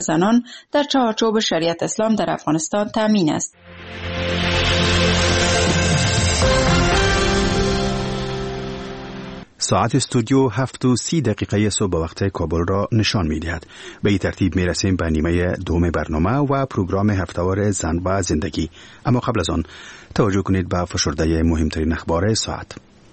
زنان در چارچوب شریعت اسلام در افغانستان تامین است. ساعت استودیو 7:30 صبح به وقت کابل را نشان می‌دهد. به این ترتیب می‌رسیم به نیمه دوم برنامه و پروگرام هفته‌وار زن و زندگی. اما قبل از آن توجه کنید به فشرده مهمترین اخبار ساعت.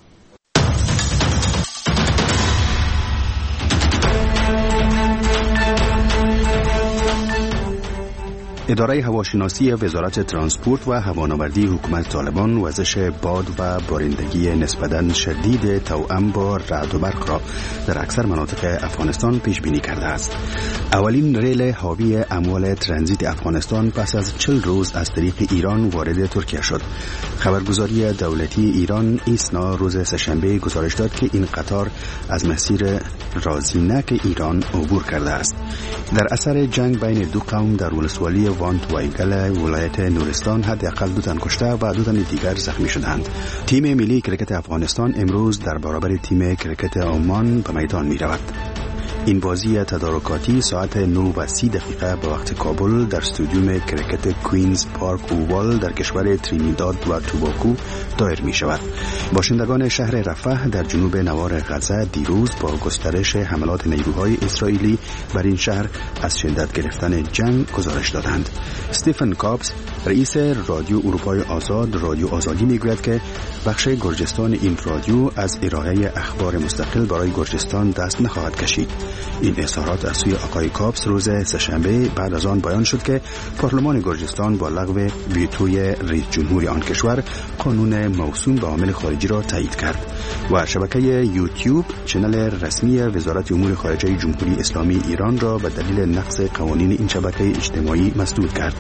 اداره هواشناسی وزارت ترانسپورت و هوانوردی حکومت طالبان وزش باد و بارندگی نسبتاً شدید توأم با رعد و برق را در اکثر مناطق افغانستان پیش بینی کرده است. اولین ریل حاوی اموال ترانزیت افغانستان پس از 40 روز از طریق ایران وارد ترکیه شد. خبرگزاری دولتی ایران ایسنا روز سه‌شنبه گزارش داد که این قطار از مسیر رازینک ایران عبور کرده است. در اثر جنگ بین دو قوم در ولسوالی وانت وایگل ولایت نورستان حداقل 2 تن کشته و 2 تن دیگر زخمی شدند. تیم ملی کرکت افغانستان امروز در برابر تیم کرکت عمان به میدان می رود. این بازی تدارکاتی ساعت 9:30 به وقت کابل در استادیوم کرکت کوینز پارک اووال در کشور ترینیداد و توباگو دایر می شود. باشندگان شهر رفح در جنوب نوار غزه دیروز با گسترش حملات نیروهای اسرائیلی بر این شهر از شدت گرفتن جنگ گزارش دادند. استیفن کابز رئیس رادیو اروپای آزاد رادیو آزادی میگوید که بخش گرجستان این رادیو از ارائه اخبار مستقل برای گرجستان دست نخواهد کشید. این اظهارات از سوی آقای کابس روز سه‌شنبه بعد از آن بیان شد که پارلمان گرجستان با لغو ویتوی رئیس جمهور آن کشور قانون موسوم به عامل خارجی را تایید کرد و شبکه یوتیوب چنل رسمی وزارت امور خارجه جمهوری اسلامی ایران را به دلیل نقض قوانین این شبکه اجتماعی مسدود کرد.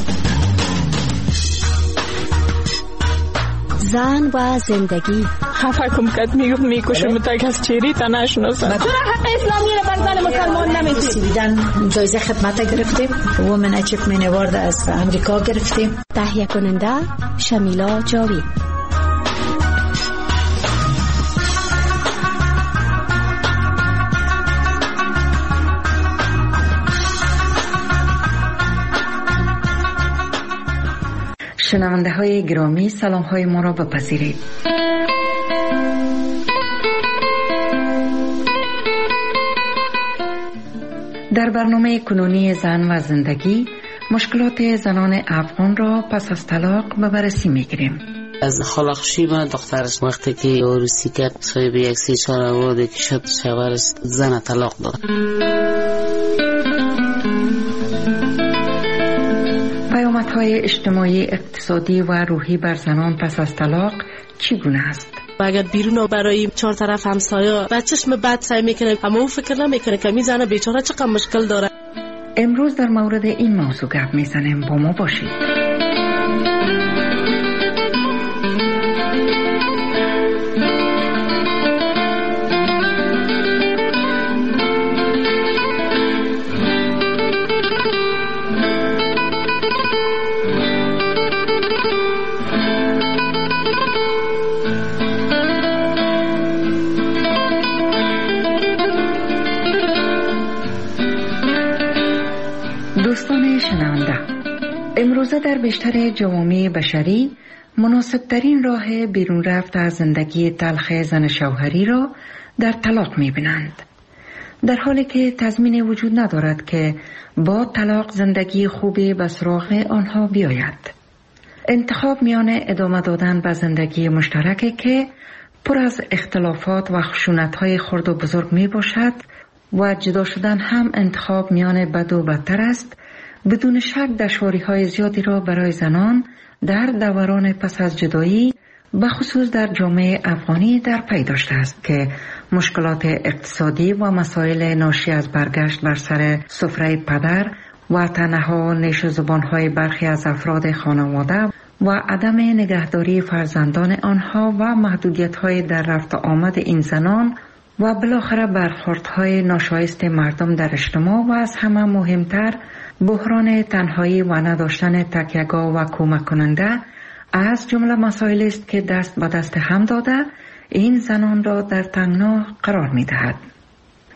زن و زندگی حکم کرد میکشم تا کس چیری تا نشناسم. چرا حق اسلامی را بر زن مسلمان نمیدی؟ سویدن جایزه خدمت گرفتیم. وومن اچیومنت اوارد از امریکا گرفتیم. تهیه کننده شمیلا جاوید. شنونده های گرامی سلام های ما را بپذیرید. در برنامه کنونی زن و زندگی مشکلات زنان افغان را پس از طلاق به بررسی میگیریم. از خلاقشی من دخترش وقتی که عروسی کرد صاحب 1-3-4 آورده که شد شوهرش زن طلاق داد. پیامدهای اجتماعی، اقتصادی و روحی بر زنان پس از طلاق چگونه است؟ اگر بیرون برای 4 طرف همسایه و چشم بد سعی میکنه اما او فکر نمیکنه که میزنه بیچاره چقدر مشکل داره. امروز در مورد این موضوع گپ میزنیم. با ما باشید. دوستان شنونده، امروزه در بیشتر جوامع بشری مناسبترین راه بیرون رفت از زندگی تلخ زن شوهری را در طلاق می‌بینند، در حالی که تضمین وجود ندارد که با طلاق زندگی خوبی به سراغ آنها بیاید. انتخاب میان ادامه دادن به زندگی مشترکی که پر از اختلافات و خشونت‌های خرد و بزرگ میباشد و جدا شدن هم انتخاب میان بد و بدتر است، بدون شک دشواری‌های زیادی را برای زنان در دوران پس از جدایی به خصوص در جامعه افغانی در پی داشته است که مشکلات اقتصادی و مسائل ناشی از برگشت بر سر سفره پدر و تنها نیش و زبان‌های برخی از افراد خانواده و عدم نگهداری فرزندان آنها و محدودیت‌های در رفت و آمد این زنان و بالاخره برخوردهای ناشایست مردم در اجتماع و از همه مهمتر بحران تنهایی و نداشتن تکیه‌گاه و کمک کننده از جمله مسائلی است که دست به دست هم داده این زنان را در تنگنا قرار می دهد.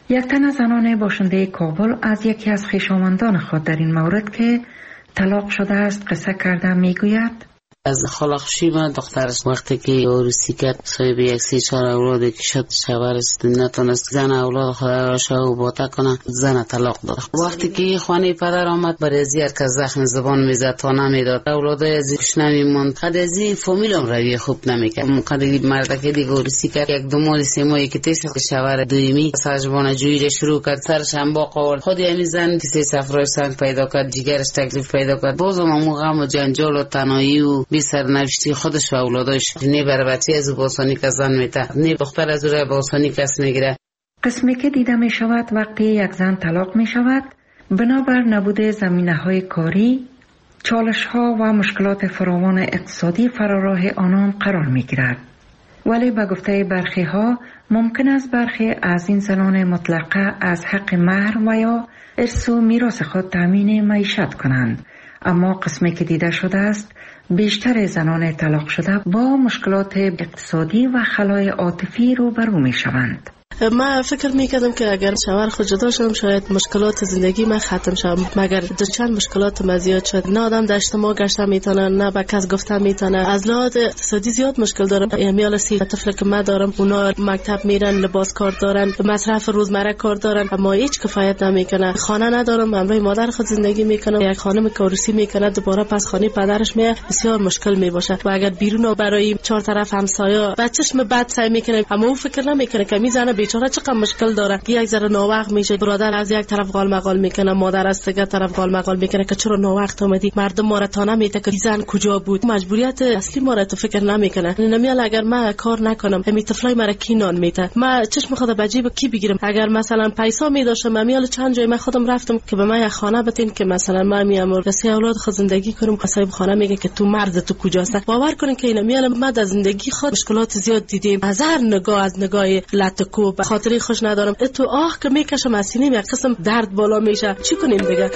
یک تن از زنان باشنده کابل از یکی از خویشاوندان خود در این مورد که طلاق شده است قصه کرده میگوید: از خلاقشی من دخترش وقتی که عروسی کرد صاحب یک 3-4 اولاد که شد شوهرش نتونست زن اولاد خود را شو باتا کنه، زن طلاق داد. وقتی که خانه پدر آمد برای از یک زخم زبان میزد تا نمیداد، اولاد از کش نمیموند. قد از این فامیلم روی خوب نمیکرد. قد مرد که دیگه عروسی کرد 1-2 ماه 3 ماهی که تیش شوهر دویمی سرجبان جویی شروع کرد، سرش هم با قول خود همین زن که 3 صفرای سنگ پیدا کرد، جگرش تکلیف پیدا کرد. بازم همون غم و جنجال و تنهایی و بی سرنوشتی خودش و اولادش، نه بر بچه از باسانی که زن میته، نه دختر از او باسانی کس میگیره. قسمی که دیده می شود وقتی یک زن طلاق می شود بنابر نبوده زمینه های کاری، چالش ها و مشکلات فراوان اقتصادی فراراه آنان قرار می گیرد. ولی به گفته برخی ها ممکن است برخی از این زنان مطلقه از حق مهر و یا ارث و میراث خود تامین معیشت کنند، اما قسمی که دیده شده است بیشتر زنان طلاق شده با مشکلات اقتصادی و خلای عاطفی روبرو می شوند. من فکر میکردم که اگر شوهر خود جدا شدم شاید مشکلات زندگی من ختم شد، مگر چند مشکلات من زیاد شد. نه آدم در اجتماع گشته میتونه، نه به کس گفته میتونه. از لحاظ اقتصادی زیاد مشکل دارم. امیال 3 طفل که من دارم، اونا مکتب میرن، لباس کار دارن، مصرف روزمره کار دارن، اما هیچ کفایت نمیکنه. خانه ندارم، همراه مادر خود زندگی میکنم. یک خانم که عروسی میکنه دوباره پس خانه پدرش میاد، بسیار مشکل میباشه. و اگر بیرون برای 4 طرف همسایه بچه‌ش بد سعی میکنه، اما او فکر نمیکنه که میزنه بیچاره چقدر مشکل داره. یک ذره ناوقت میشه، برادر از یک طرف قال مقال میکنه، مادر از دیگه طرف قال مقال میکنه که چرا ناوقت اومدی، مردم ما را تا نمیته که زن کجا بود. مجبوریت اصلی ما را تو فکر نمیکنه. نمیال اگر من کار نکنم همین طفلای مرا کی نان میته، من چشم خود به جیب کی بگیرم. اگر مثلا پیسا میداشتم میال چند جای من خودم رفتم که به من یک خانه بتین که مثلا من میام 3 اولاد خود زندگی کنم، صاحب خانه میگه که تو مرد تو کجاست. باور کنین که اینا میال ما در زندگی خود مشکلات زیاد دیدیم. از هر نگاه، از نگاه لطکو به خاطر خوش ندارم، تو آه که میکشم از سینه یک قسم درد بالا میشه. چی کنیم دیگه؟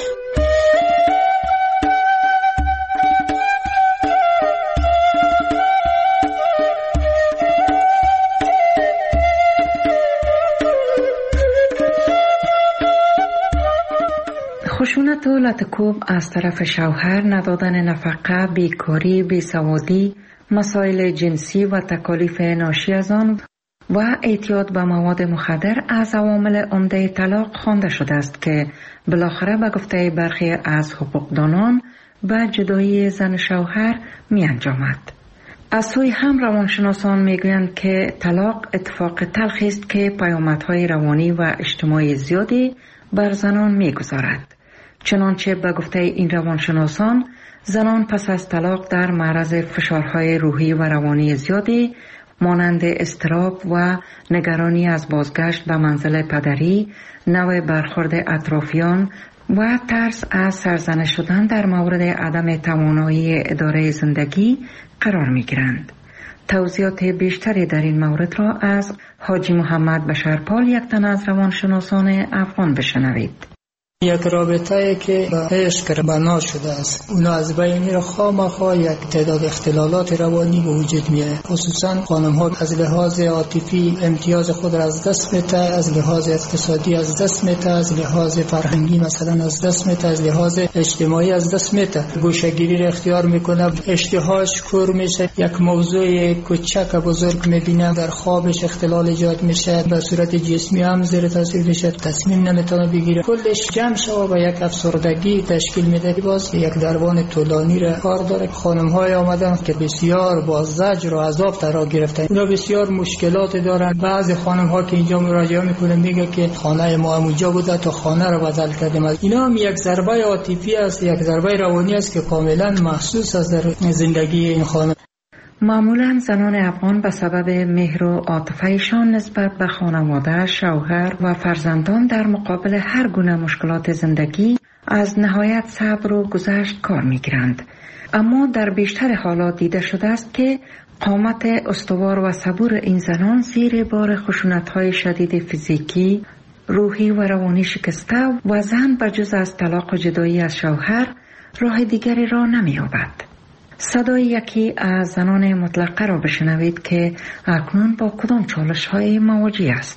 خشونت و لطکوب از طرف شوهر، ندادن نفقه، بیکاری، بیسوادی، مسائل جنسی و تکالیف ناشی از آن و اعتیاد به مواد مخدر از عوامل عمده طلاق خوانده شده است که بالاخره به گفته برخی از حقوقدانان به جدایی زن شوهر می انجامد. از سوی هم روانشناسان می گویند که طلاق اتفاق تلخی است که پیامدهای روانی و اجتماعی زیادی بر زنان می گذارد. چنانچه به گفته این روانشناسان زنان پس از طلاق در معرض فشارهای روحی و روانی زیادی مانند اضطراب و نگرانی از بازگشت به منزل پدری، نوع برخورد اطرافیان و ترس از سرزنش شدن در مورد عدم توانایی اداره زندگی قرار می گیرند. توضیحات بیشتری در این مورد را از حاجی محمد بشرپال، یک تن از روانشناسان افغان، بشنوید. یک رابطه که با عشق بنا شده است، اونا از بین را خامخا یک تعداد اختلالات روانی به وجود میاد. خصوصا خانم ها از لحاظ عاطفی امتیاز خود را از دست میده، از لحاظ اقتصادی از دست میده، از لحاظ فرهنگی مثلا از دست میده، از لحاظ اجتماعی از دست میده. گوشه‌گیری را اختیار میکنه، اشتهاش کور میشه، یک موضوع کوچک بزرگ میبینه، در خوابش اختلال ایجاد میشه، به صورت جسمی هم زیر تاثیر میشه، تصمیم نمیتونه بگیره، کلش جمع شده و یک افسردگی تشکیل میده. باز یک درمان طولانی را کار داره. خانم های آمدن که بسیار با زجر و عذاب ترا گرفتن، اونا بسیار مشکلات دارن. بعضی خانم ها که اینجا مراجعه میکنن میگه که خانه ما اونجا بوده تا خانه رو بدل کردیم. اینا هم یک ضربه عاطفی است، یک ضربه روانی است که کاملا محسوس است در زندگی این خانم. معمولا زنان افغان به سبب مهر و عاطفه‌شان نسبت به خانواده، شوهر و فرزندان در مقابل هر گونه مشکلات زندگی از نهایت صبر و گذشت کار می‌گیرند. اما در بیشتر حالات دیده شده است که قامت استوار و صبور این زنان زیر بار خشونت‌های شدید فیزیکی، روحی و روانی شکسته و زن بجز از طلاق و جدایی از شوهر راه دیگری را نمی‌یابد. صدای یکی از زنان مطلقه را بشنوید که اکنون با کدام چالش‌های مواجه است.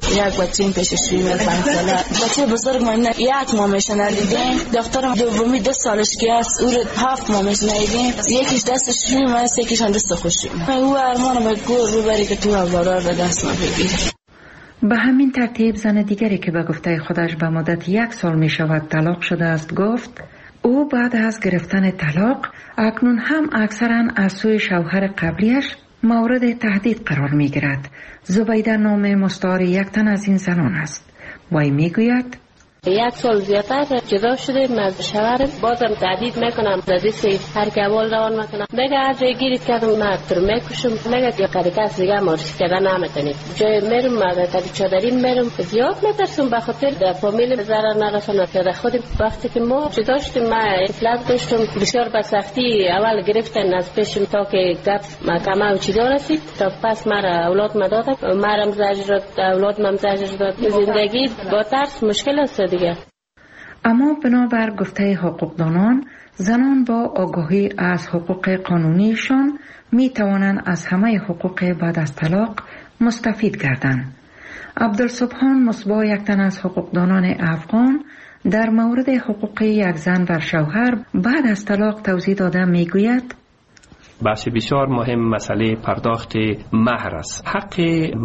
یک بچه پیششویی 5 ساله، بچه بزرگ من 1 ماه میشه ندیدیم. دخترم دومی 2 سالش که است، او 7 ماه میشه ندیدیم. یکیش دستش شویم است، یکیش دست خوشیم. او ارمانم گور ببری که تو اولار به دست ما بگیری. به همین ترتیب زن دیگری که به گفته خودش به مدت 1 سال می شود طلاق شده است گفت او بعد از گرفتن طلاق اکنون هم اکثرا از سوی شوهر قبلیش مورد تهدید قرار می گیرد. زبیده نام مستعار یک تن از این زنان است. وی می گوید 1 سال زیادتر جدا شدیم از شوهرم، بازم تهدید میکنم دادیسی هر کبال روان میکنم، میگه هر جای گیرید کردم من تو میکشم، میگه یا قریکاس دیگه مارش کردن نمیتونید. جای میرم من تا چادری میرم، زیاد میترسم به خاطر در فامیل ضرر نرسونه. که خودم وقتی که ما جدا شدیم من اطلاع داشتم بسیار به سختی اول گرفتن از پیشم تا که گپ محکمه و چیزا رسید، تا پس مرا اولاد دادن، مرا زجر داد، اولادم زجر داد. زندگی با ترس مشکل است دیگه. اما بنابر گفته حقوقدانان زنان با آگاهی از حقوق قانونیشان می توانند از همه حقوق بعد از طلاق مستفید گردند. عبدالسبحان مصباح یک تن از حقوقدانان افغان در مورد حقوق یک زن بر شوهر بعد از طلاق توضیح داده می گوید بحث بسیار مهم مسئله پرداخت مهر است. حق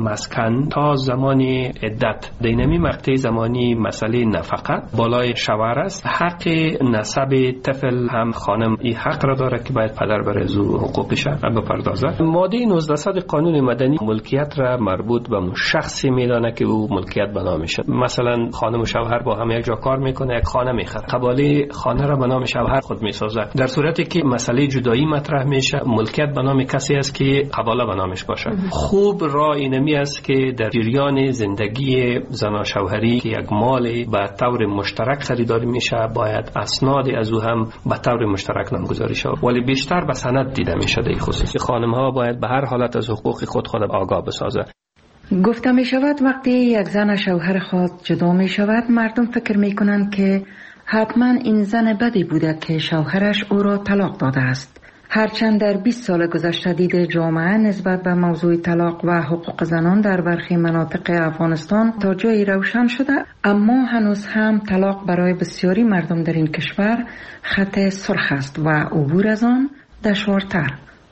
مسکن تا زمان عدت دینمی مقطع زمانی مسئله نفقه بالای شوهر است. حق نسب طفل هم خانم این حق را داره که باید پدر بر از حقوقش بپردازد. ماده 1900 قانون مدنی ملکیت را مربوط به شخصی میدانه که او ملکیت به نامش. مثلا خانم و شوهر با هم یک جا کار میکنه، یک خانه میخره، قباله خانه را به نام شوهر خود میسازه. در صورتی که مسئله جدایی مطرح میشه ملکیت به نام کسی است که قباله به نامش باشه. خوب راه اینمی است که در جریان زندگی زن و شوهری که یک مال به طور مشترک خریداری میشه باید اسناد از او هم به طور مشترک نامگذاری شود، ولی بیشتر به سند دیده میشه. در خصوص خانم ها باید به هر حالت از حقوق خود آگاه بسازه. گفته می شود وقتی یک زن شوهر خود جدا می شود مردم فکر می کنند که حتما این زن بدی بوده که شوهرش او را طلاق داده است. هرچند در 20 سال گذشته دید جامعه نسبت به موضوع طلاق و حقوق زنان در برخی مناطق افغانستان تا جایی روشن شده، اما هنوز هم طلاق برای بسیاری مردم در این کشور خط سرخ است و عبور از آن دشوارتر.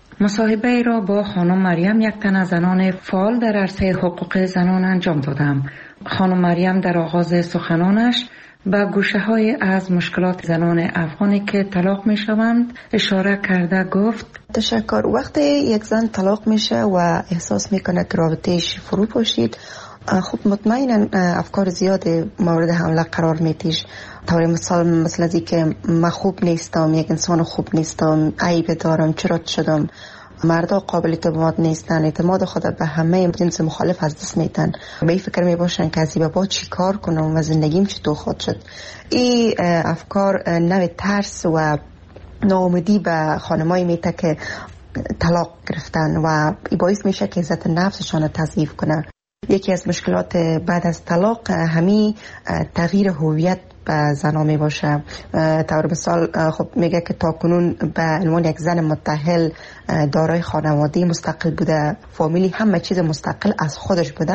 مصاحبه را با خانم مریم یک تن از زنان فعال در عرصه حقوق زنان انجام دادم. خانم مریم در آغاز سخنانش به گوشه‌های از مشکلات زنان افغانی که طلاق می‌شوند اشاره کرده گفت تشکر. وقتی یک زن طلاق میشه و احساس میکنه که رابطه‌اش فرو پاشید، خب مطمئنا افکار زیاد مورد حمله قرار میتیش. طور مثل از که من خوب نیستم، یک انسان خوب نیستم، عیب دارم، چرا شدم، مردا قابل اعتماد نیستن، اعتماد خود به همه جنس مخالف از دست میتن، به این فکر میباشن که از با چی کار کنم و زندگیم چطور خود شد. این افکار نوع ترس و ناامیدی به خانمایی میته که طلاق گرفتن و این باعث میشه که عزت نفسشان تضعیف کنه. یکی از مشکلات بعد از طلاق همین تغییر هویت به زنها می باشه. طور مثال خب میگه که تاکنون به عنوان یک زن متأهل دارای خانواده مستقل بوده، فامیلی همه چیز مستقل از خودش بوده،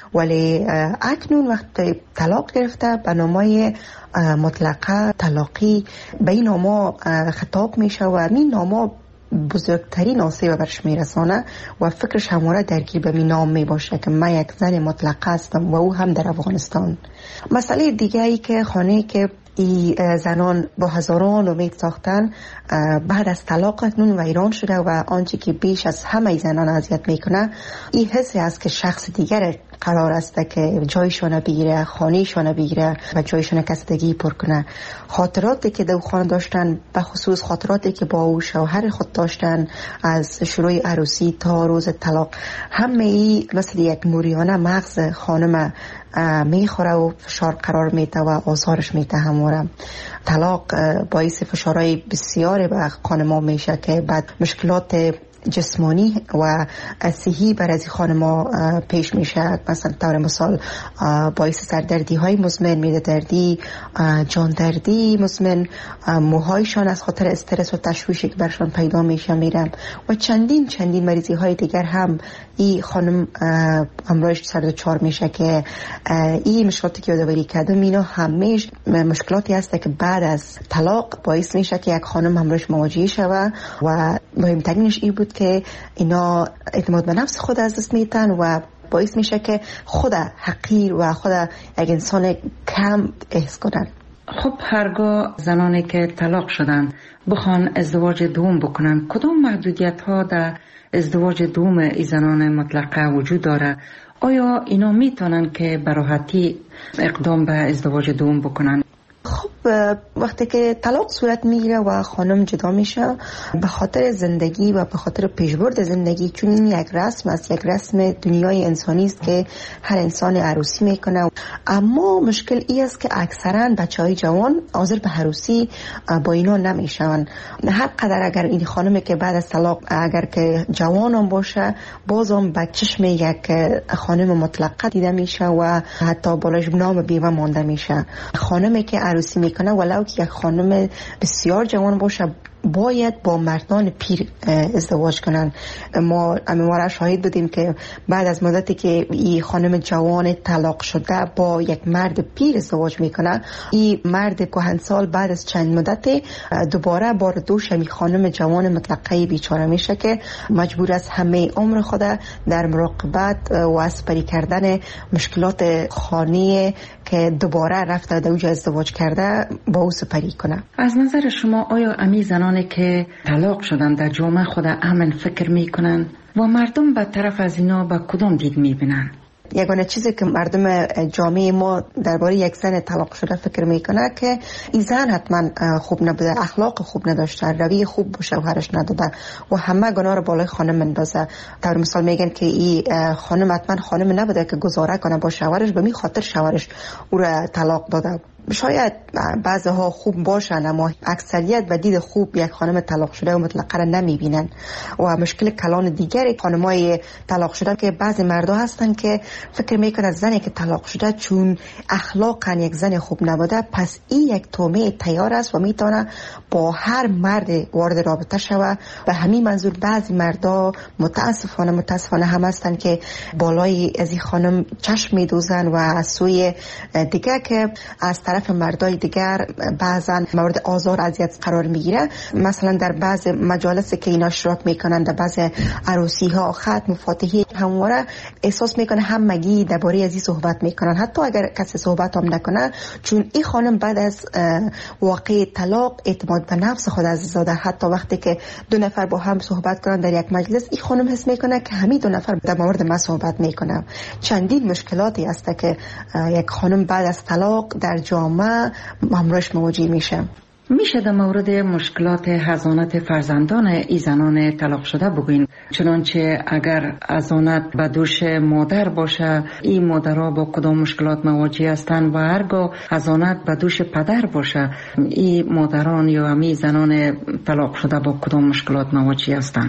ولی اکنون وقتی طلاق گرفته به نامای مطلقه طلاقی به این ناما خطاب میشه و این ناما بزرگترین آسیب برش میرسانه و فکرش همواره درگیر به این نام می باشه که من یک زن مطلقه هستم و او هم در افغانستان. مسئله دیگه ای که خانه که ای زنان با هزاران امید ساختن بعد از طلاق اکنون ویران شده و آنچه که بیش از همه زنان اذیت میکنه این حسی است که شخص دیگر قرار است که جایشان بگیره، خانهشان بگیره و جایشان کسدگی پر کنه. خاطراتی که دو خانه داشتن، به خصوص خاطراتی که با او شوهر خود داشتن از شروع عروسی تا روز طلاق، همه ای مثل یک موریانه مغز خانم میخوره و فشار قرار میده و آزارش میده. همواره طلاق باعث فشارهای بسیاری به خانم‌ها میشه که بعد مشکلات جسمانی و صحی بر از خانم پیش میشه. مثلا طور مثال باعث سردردی های مزمن، معده دردی، جان دردی مزمن، موهایشان از خاطر استرس و تشویشی که برشان پیدا میشه میرم و چندین مریضی های دیگر هم این خانم همراهش سر میشه که این مشکلاتی که یادآوری کردم اینا همیشه مشکلاتی هست که بعد از طلاق باعث میشه که یک خانم همراهش مواجه شود و مهمترینش این بود که اینا اعتماد به نفس خود از دست میتن و باعث میشه که خود حقیر و خود یک انسان کم احساس کنن. خب هرگاه زنانی که طلاق شدن بخوان ازدواج دوم بکنن، کدام محدودیت ها در ازدواج دوم ای زنان مطلقه وجود داره؟ آیا اینا میتونن که به راحتی اقدام به ازدواج دوم بکنن؟ خب وقتی که طلاق صورت میگیره و خانم جدا میشه به خاطر زندگی و به خاطر پیشبرد زندگی، چون این یک رسم است، یک رسم دنیای انسانی است که هر انسان عروسی میکنه، اما مشکل این است که اکثرا بچهای جوان حاضر به عروسی با اینا نمیشون. هر قدر اگر این خانمی که بعد از طلاق اگر که جوانم باشه بازم به چشم یک خانم مطلقه دیده میشه و حتی بالاش نام بیوه مانده میشه. خانمی که عروسی میکنه ولو که یک خانم بسیار جوان باشه باید با مردان پیر ازدواج کنن. ما امیواره شاهد بودیم که بعد از مدتی که این خانم جوان طلاق شده با یک مرد پیر ازدواج میکنه، این مرد کهنسال بعد از چند مدتی دوباره بار دوش می خانم جوان مطلقه بیچاره میشه که مجبور است همه عمر خود در مراقبت و اسپری کردن مشکلات خانه که دوباره رفته در اوج ازدواج کرده با او سپری کنه. از نظر شما آیا امی زنانی که طلاق شدن در جامعه خود امن فکر میکنن و مردم به طرف از اینا با کدام دید میبینن؟ یگانه چیزی که مردم جامعه ما درباره یک زن طلاق شده فکر میکنه که این زن حتما خوب نبوده، اخلاق خوب نداشته، روی خوب به شوهرش نداده و همه گناه رو بالای خانم مندازه. طور مثال میگن که این خانم حتما خانم نبوده که گزاره کنه با شوهرش، به می خاطر شوهرش او را طلاق داده. شاید بعضها خوب باشن اما اکثریت به دید خوب یک خانم طلاق شده و مطلقه را نمیبینن. و مشکل کلان دیگری خانمای طلاق شده که بعضی مردا هستن که فکر میکنن زنی که طلاق شده چون اخلاقا یک زن خوب نبوده پس این یک تومه تیار است و میتونه با هر مرد وارد رابطه شود. به همین منظور بعضی مردا متاسفانه هم هستن که بالای از این خانم چشم میدوزن و از سوی دیگه که از طرف مردای دیگر بعضا مورد آزار اذیت قرار میگیره. مثلا در بعض مجالس که اینا اشتراک میکنن، در بعض عروسی ها، ختم و فاتحه، همواره احساس میکنه همگی درباره ازی صحبت میکنن حتی اگر کسی صحبت هم نکنه، چون این خانم بعد از واقع طلاق اعتماد به نفس خود از زاده. حتی وقتی که دو نفر با هم صحبت کنن در یک مجلس، این خانم حس میکنه که همین دو نفر در مورد من صحبت میکنن. چندین مشکلاتی هست که یک خانم بعد از طلاق در جامعه همراهش مواجه میشه. میشه در مورد مشکلات حضانت فرزندان ای زنان طلاق شده بگوین؟ چنانچه اگر حضانت به دوش مادر باشه این مادرها با کدام مشکلات مواجه هستند و هرگاه حضانت به دوش پدر باشه این مادران یا امی زنان طلاق شده با کدام مشکلات مواجه هستند؟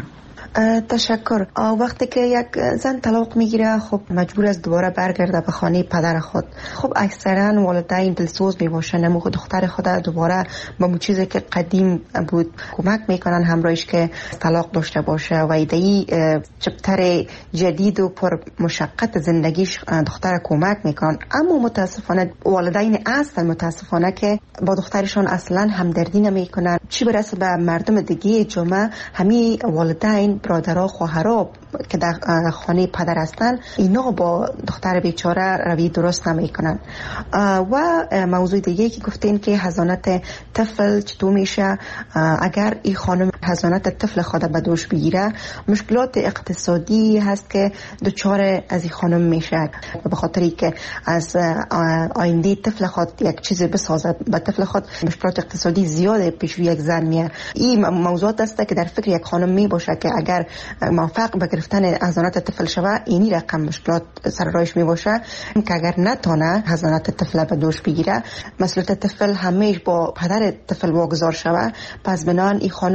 تشکر. وقتی که یک زن طلاق میگیره خب مجبور است دوباره برگرده به خانه پدر خود. خب اکثرا والدین دلسوز میباشن اما دختر خود دوباره با اون چیزی که قدیم بود کمک میکنن همراهش که طلاق داشته باشه و ایدهی چپتر جدید و پر مشقت زندگیش دختر کمک میکنن. اما متاسفانه والدین اصلا متاسفانه که با دخترشان اصلا همدردی نمیکنن، چی برسه به مردم دیگه جامعه. همین والدین، برادرها، خواهرها که در خانه پدر هستن اینا با دختر بیچاره روی درست نمیکنن. و موضوع دیگه که گفتین که حضانت طفل چطور میشه اگر این خانم حضانت طفل خود به دوش بگیره، مشکلات اقتصادی هست که دچار از این خانم میشه به خاطری که از آینده طفل خود یک چیزی بسازد به طفل خود مشکلات اقتصادی زیاده پیش روی یک زن میه. این موضوعات است که در فکر یک خانم می باشه که اگر موفق به گرفتن حضانت طفل شوه اینی رقم مشکلات سر راهش می باشه که اگر نتونه حضانت طفل به دوش بگیره مسئولیت طفل همیشه با پدر طفل واگذار شوه. پس بنان این خانم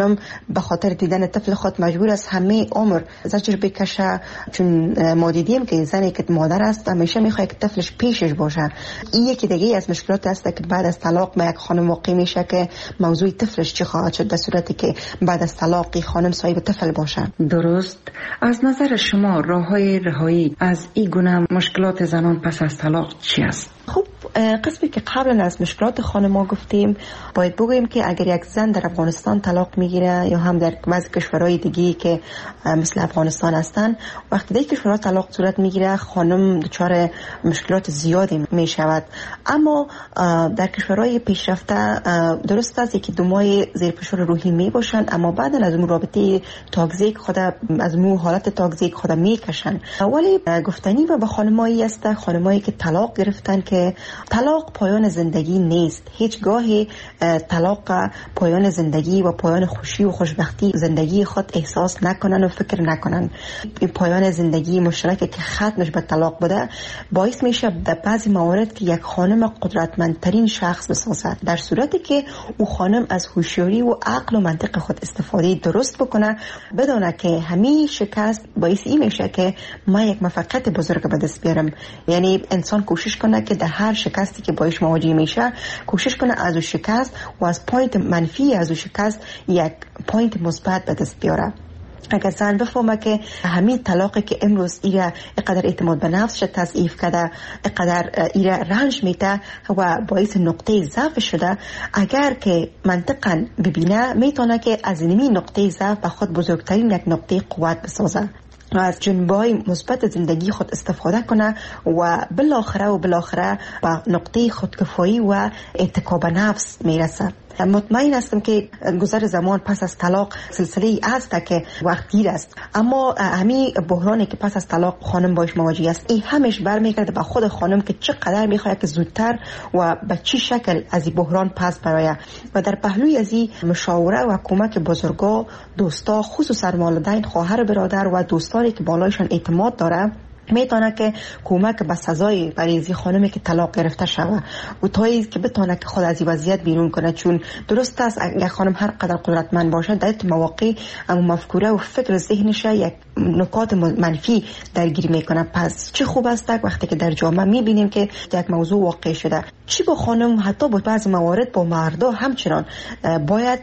به خاطر دیدن طفل خود مجبور است همه عمر زجر بکشه، چون ما دیدیم که زنی که مادر است همیشه میخواد که طفلش پیشش باشه. این یکی دیگه از مشکلات است که بعد از طلاق یک خانم واقع میشه که موضوع طفلش چی خواهد شد در صورتی که بعد از طلاق خانم صاحب طفل باشه. درست. از نظر شما راههای رهایی از این گونه مشکلات زنان پس از طلاق چی است؟ خب قسمی که قبل از مشکلات خانم‌ها گفتیم، باید بگوییم که اگر یک زن در افغانستان طلاق میگیره یا هم در بعضی کشورهای دیگه که مثل افغانستان هستن، وقتی در کشورها طلاق صورت میگیره خانم دچار مشکلات زیادی میشود. اما در کشورهای پیشرفته درست است که دو ماه زیر فشار روحی میباشند، اما بعد از اون رابطه تاکسیک خود از مو حالت تاکسیک خود میکشن. ولی گفتنی و به خانمایی است، خانمایی که طلاق گرفتن، که طلاق پایان زندگی نیست. هیچگاهی طلاق پایان زندگی و پایان خوشی و خوشبختی زندگی خود احساس نکنن و فکر نکنن. این پایان زندگی مشترکی که ختمش به طلاق بوده باعث میشه در بعضی موارد که یک خانم قدرتمندترین شخص بسازد، در صورتی که او خانم از هوشیاری و عقل و منطق خود استفاده درست بکنه، بدونه که همین شکست باعث این میشه که من یک موفقیت بزرگ به دست بیارم. یعنی انسان کوشش کنه که در هر شکستی که باش مواجه میشه کوشش کنه از اون شکست و از پوینت منفی از اون شکست یک پوینت مثبت به دست بیاره. اگر زن بفهمه که همین طلاقی که امروز ایره اقدر اعتماد به نفس شد تضعیف کرده، اقدر ایره رنج میده و باعث نقطه ضعف شده، اگر که منطقاً ببینه میتونه که از این نقطه ضعف به خود بزرگترین یک نقطه قوت بسازه و از جنبه‌های مثبت زندگی خود استفاده کنه و بالاخره به نقطه خودکفایی و اتکا به نفس میرسه. مطمئن هستم که گذر زمان پس از طلاق سلسله‌ای است که وقت گیر است، اما همین بحرانی که پس از طلاق خانم باش مواجه است، این همش برمیگرده به خود خانم که چقدر میخواد که زودتر و به چه شکل از این بحران پس برآید. و در پهلوی از این مشاوره و کمک بزرگا، دوستا، خصوصا والدین، خواهر، برادر و دوستانی که بالایشان اعتماد داره میتونه که کمک به سزای برای این خانمی که طلاق گرفته شود و تایی که بتونه که خود از این وضعیت بیرون کنه. چون درست است یک خانم هر قدر قدرتمند باشه در مواقع اما مفکوره و فکر ذهنش یک نکات منفی درگیر میکنه. پس چه خوب است وقتی که در جامعه میبینیم که یک موضوع واقع شده، چی با خانم حتی با بعض موارد با مردا همچنان باید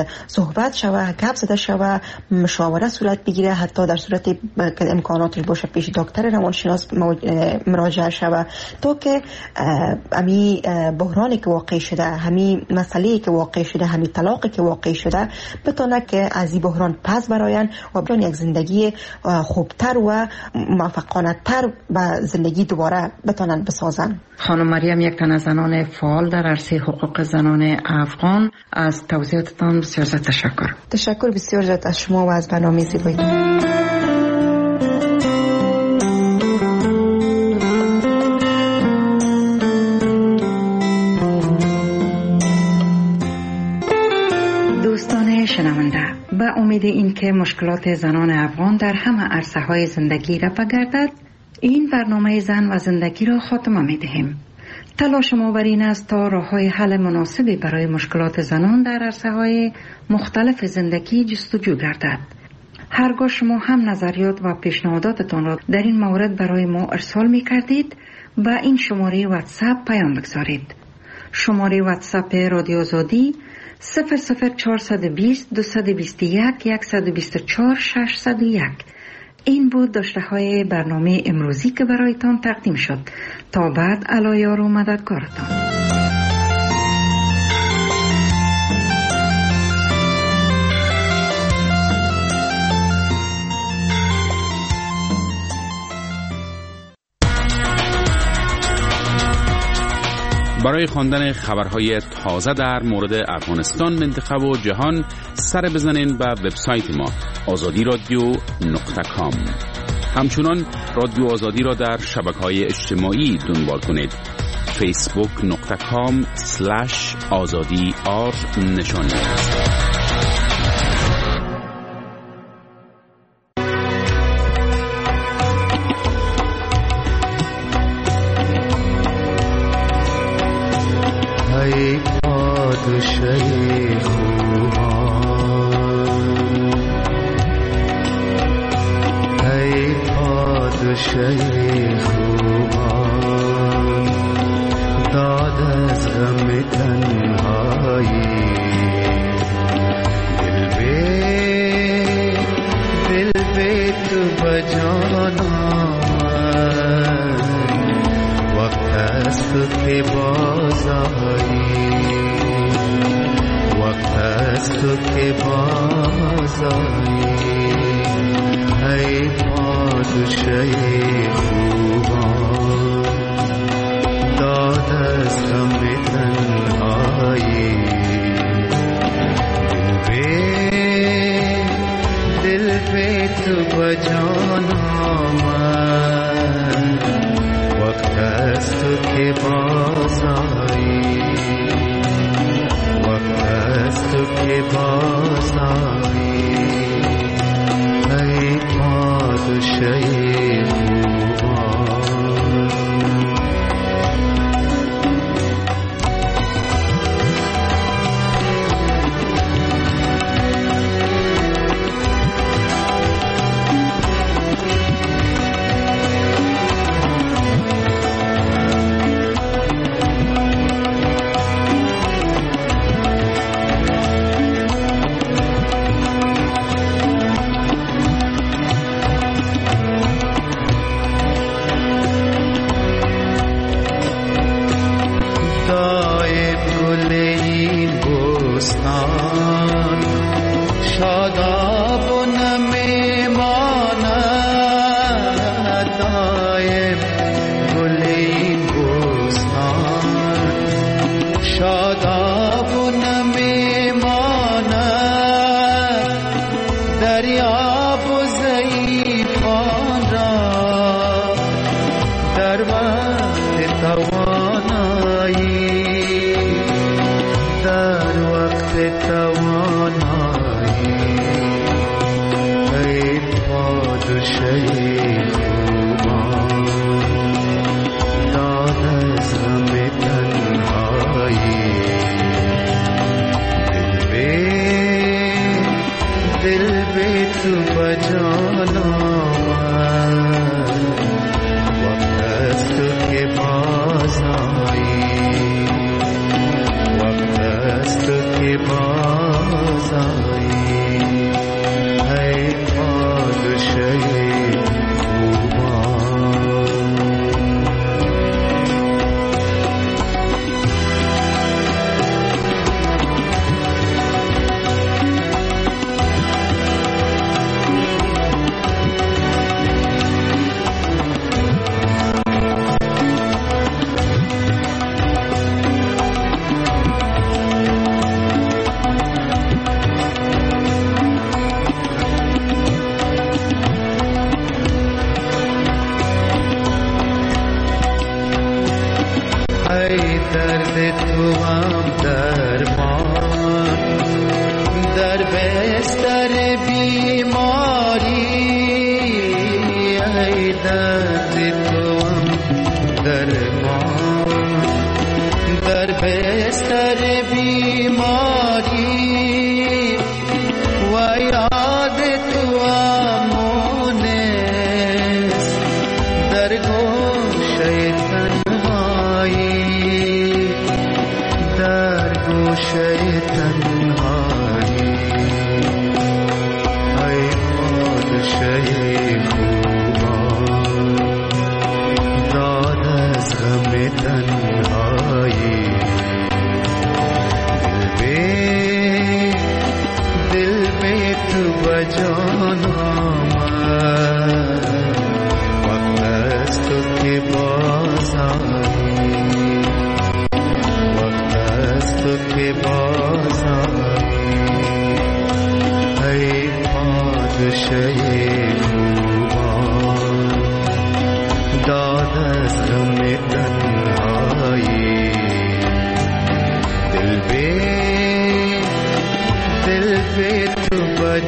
صحبت شود، گپ زده شود، مشاوره صورت بگیره، حتی در صورت که امکاناتش باشه پیش دکتر روانشناس مراجعه شود تا که همین بحرانی که واقع شده، همین مسئله‌ای که واقع شده، همین طلاقی که واقع شده بتونه که از این بحران پس برآیند و بتونه یک زندگی خوبتر و موفقانه تر به زندگی دوباره بتونن بسازن. خانم مریم، یک تن از زنان فعال در عرصه حقوق زنان افغان، از توضیحاتتان بسیار زیاد تشکر. تشکر بسیار زیاد از شما و از برنامه زیبایی. شنونده، به امید اینکه مشکلات زنان افغان در همه عرصه های زندگی رفع گردد، این برنامه زن و زندگی را خاتمه می دهیم. تلاش ما بر این است تا راه‌های حل مناسبی برای مشکلات زنان در عرصه های مختلف زندگی جستجو گردد. هرگاه شما هم نظریات و پیشنهاداتتان را در این مورد برای ما ارسال می کردید، به این شماره واتساپ پیام بگذارید. شماره واتساپ رادیو آزادی 00420 221 124 601. این بود داشته های برنامه امروزی که برایتان تقدیم شد. تا بعد، علایار و مددگارتان. برای خواندن خبرهای تازه در مورد افغانستان، منطقه و جهان سر بزنین به وبسایت ما azadiradio.com. همچنان رادیو آزادی را در شبکه‌های اجتماعی دنبال کنید. facebook.com/azadi_r ای پادشاه خوبان پادشه خوبان داد از غم تنهایی دل به تو بجان آمد وقت است که باز آیی وقت است که باز آیی ای پادشه خوبان داد از غم تنهایی دل به تو بجان آمد وقت است که باز آیی وقت است که باز آیی ای پادشه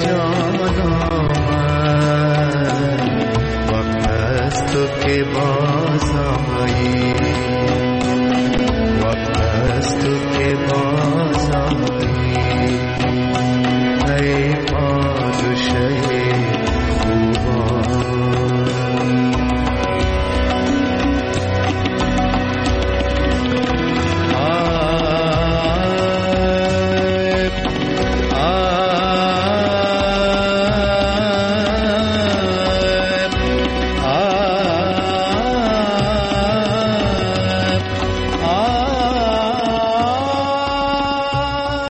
के बाद